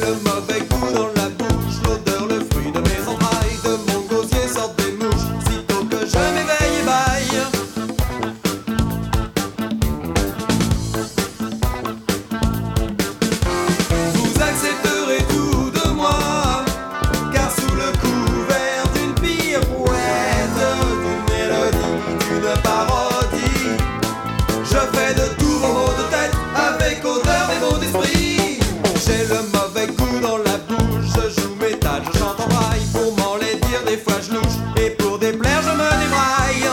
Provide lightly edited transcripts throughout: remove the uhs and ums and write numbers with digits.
le mauvais goût dans la bouche, l'odeur, le fruit de mes entrailles, de mon gosier sortent des mouches, sitôt que je m'éveille et baille. Vous accepterez tout de moi, car sous le couvert d'une pirouette, d'une mélodie, d'une parodie, je fais de tous vos maux de tête avec odeur et mots d'esprit. J'ai le mauvais goût dans la bouche, je joue métal, je chante en braille. Pour m'en les dire, des fois je louche, et pour déplaire je me débraille.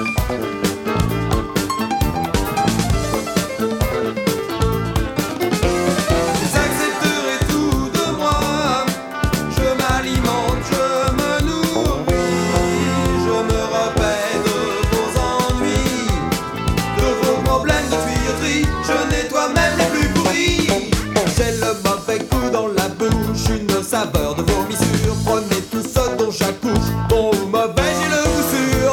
Vous accepterez tout de moi, je m'alimente, je me nourris, je me repais de vos ennuis, de vos problèmes de tuyauterie, je nettoie même les plus pourris. J'ai le mauvais goût dans la bouche, une saveur de vomissure. Prenez tout ce dont j'accouche, bon ou mauvais, j'ai le goût sûr.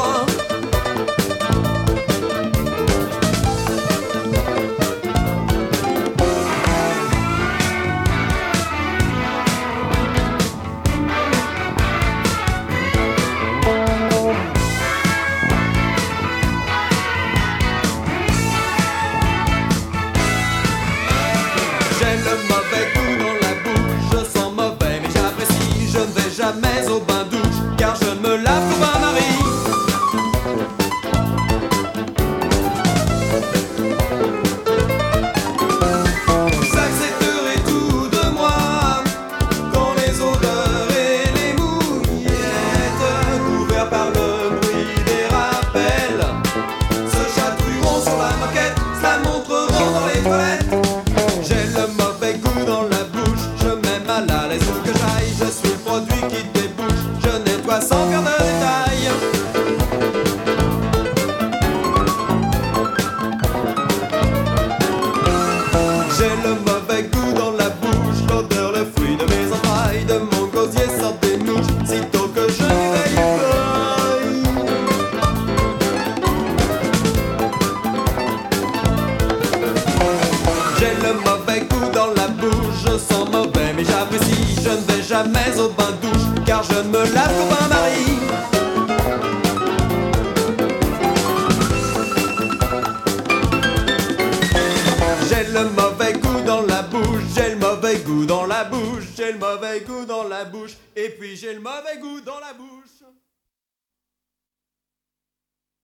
J'ai le mauvais goût dans la bouche, je sens mauvais mais j'apprécie. Je ne vais jamais au bain-douche, car je ne me lave qu'au bain-marie. Vous accepterez tout de moi, quand les odeurs et les mouillettes, couverts par le bruit des rappels, se chatouilleront sur la moquette, ça montreront dans les toilettes. J'ai le mauvais goût dans la bouche, je mets mal à l'aise où que j'aille. Je suis le produit qui débouche, je nettoie sans faire de détails. J'ai le mauvais goût dans la bouche, l'odeur, le fruit de mes entrailles, de mon gosier sortent des mouches, sitôt que je m'éveille et baille. J'ai le mauvais goût dans la bouche, je sens mauvais mais j'apprécie. Je ne vais jamais au bain-douche, car je ne me lave qu'au bain-marie. J'ai le mauvais goût dans la bouche, j'ai le mauvais goût dans la bouche, j'ai le mauvais goût dans la bouche, et puis j'ai le mauvais goût dans la bouche.